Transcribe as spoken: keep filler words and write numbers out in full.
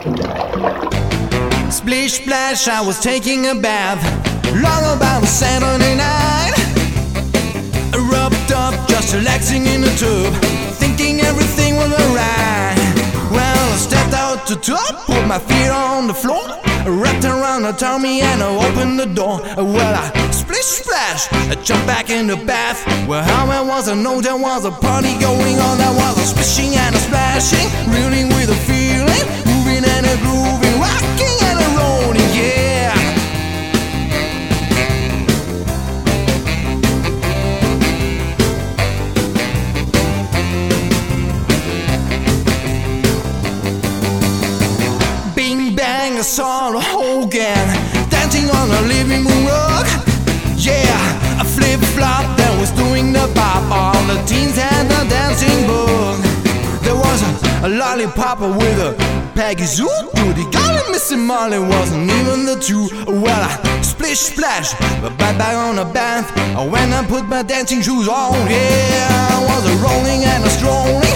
Splish splash, I was taking a bath, long about a Saturday night. I rubbed up, just relaxing in the tub, thinking everything was alright. Well, I stepped out the tub, put my feet on the floor, wrapped around her tummy and I opened the door. Well, I splish splash, I jumped back in the bath. Well, how I was, I know there was a party going on. There was a splishing and a splashing, reeling with a feeling, moving and a grooving, rocking and a rolling, yeah. Bing bang, I saw the Hogan dancing on the living room rug. Yeah, a flip-flop that was doing the bop. All the teens had the dancing bug. There was a, a lollipop with a Peggy Sue. Judy Garland, Missy Molly wasn't even the two. Well, I splish splash, but back back on the bath when I put my dancing shoes on. Yeah, I was a rolling and a strolling,